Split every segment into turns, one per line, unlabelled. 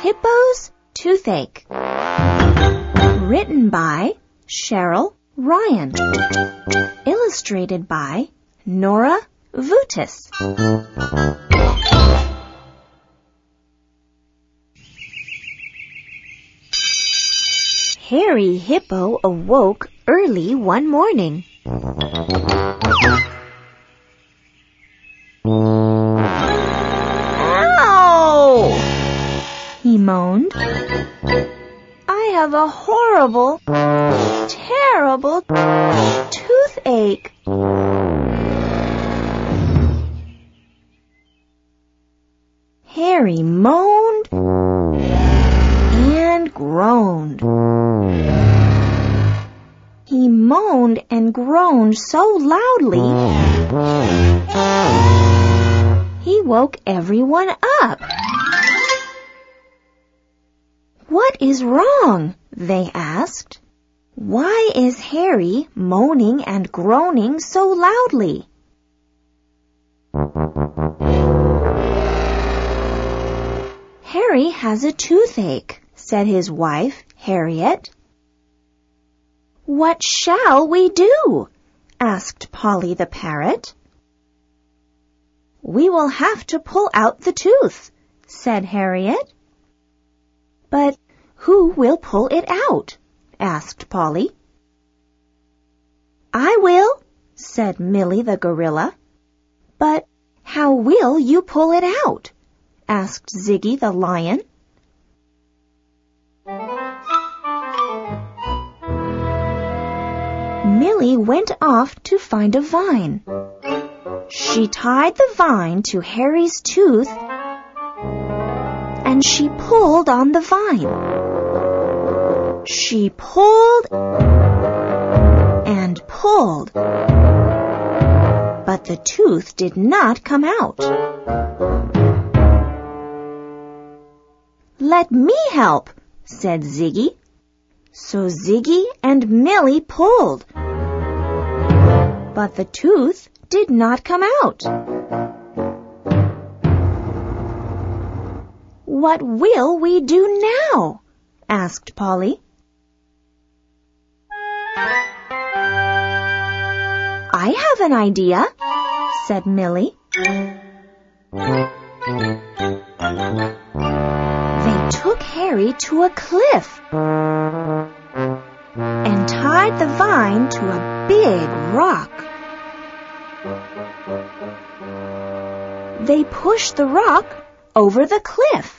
Hippo's Toothache. Written by Cheryl Ryan. Illustrated by Nora Vutis. Hairy Hippo awoke early one morning. Ow! He moaned. I have a horrible, terrible toothache. Harry moaned and groaned. He moaned and groaned so loudly, he woke everyone up. What is wrong? They asked. Why is Harry moaning and groaning so loudly? Harry has a toothache, said his wife, Harriet. What shall we do? Asked Polly the parrot. We will have to pull out the tooth, said Harriet. But who will pull it out? Asked Polly. I will, said Millie the gorilla. But how will you pull it out? Asked Ziggy the lion. Millie went off to find a vine. She tied the vine to Harry's tooth, and she pulled on the vine. She pulled and pulled, but the tooth did not come out. Let me help, said Ziggy. So Ziggy and Millie pulled, but the tooth did not come out. What will we do now? Asked Polly. I have an idea, said Millie. They took Harry to a cliff and tied the vine to a big rock. They pushed the rock over the cliff.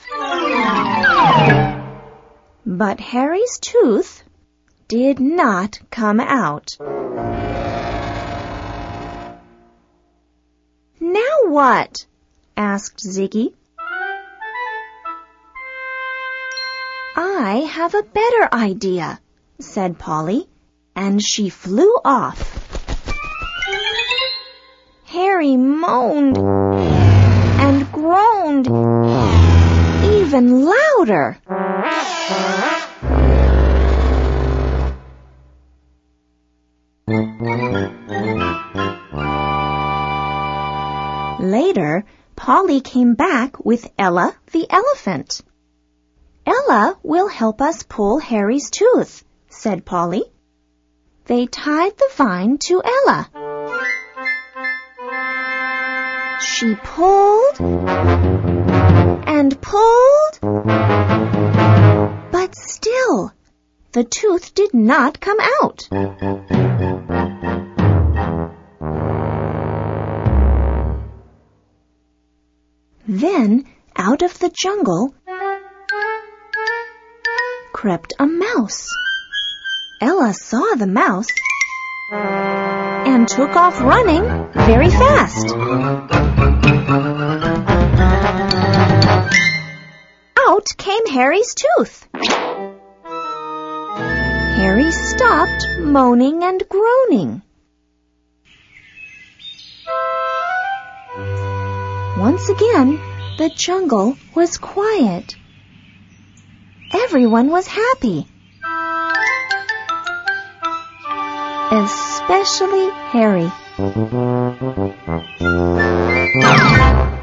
But Harry's tooth did not come out. Now what? Asked Ziggy. I have a better idea, said Polly, and she flew off. Harry moaned and groaned even louder. Later, Polly came back with Ella the elephant. Ella will help us pull Harry's tooth, said Polly. They tied the vine to Ella. She pulled and pulled, but still the tooth did not come out. Then, out of the jungle, crept a mouse. Ella saw the mouse and took off running very fast. Out came Harry's tooth. Harry stopped moaning and groaning. Once again, the jungle was quiet. Everyone was happy, especially Harry.